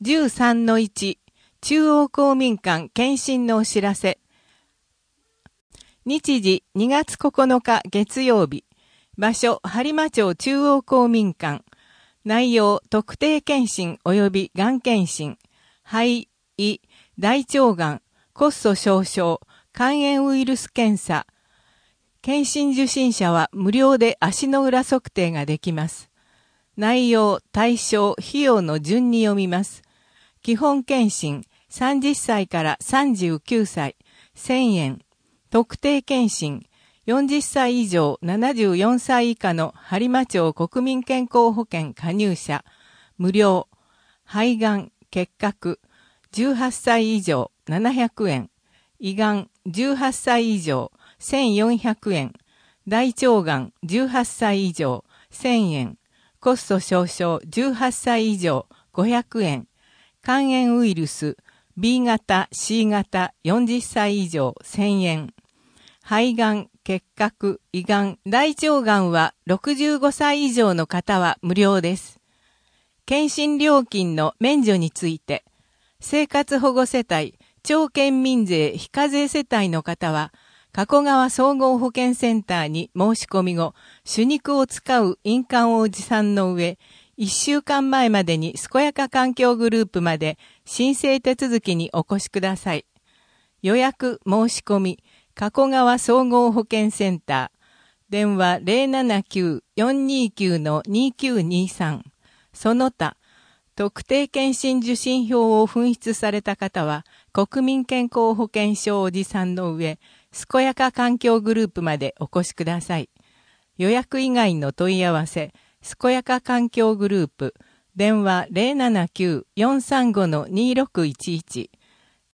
13-1 中央公民館検診のお知らせ。日時2月9日月曜日。場所播磨町中央公民館。内容特定検診及びがん検診。肺、胃、大腸がん、骨粗鬆症、肝炎ウイルス検査。検診受診者は無料で足の裏測定ができます。内容、対象、費用の順に読みます。基本検診、30歳から39歳、1000円。特定検診、40歳以上74歳以下の播磨町国民健康保険加入者、無料。肺がん、結核、18歳以上700円。胃がん、18歳以上1400円。大腸がん、18歳以上1000円。骨粗鬆症18歳以上500円。肝炎ウイルス B 型 C 型40歳以上1000円。肺がん、結核、胃がん、大腸がんは65歳以上の方は無料です。検診料金の免除について、生活保護世帯、町県民税非課税世帯の方は、加古川総合保健センターに申し込み後、手肉を使う印鑑を持参の上、1週間前までに健やか環境グループまで申請手続きにお越しください。予約申し込み、加古川総合保健センター、電話 079-429-2923。その他、特定健診受診票を紛失された方は、国民健康保険証を持参の上、健やか環境グループまでお越しください。予約以外の問い合わせ、健やか環境グループ、電話 079-435-2611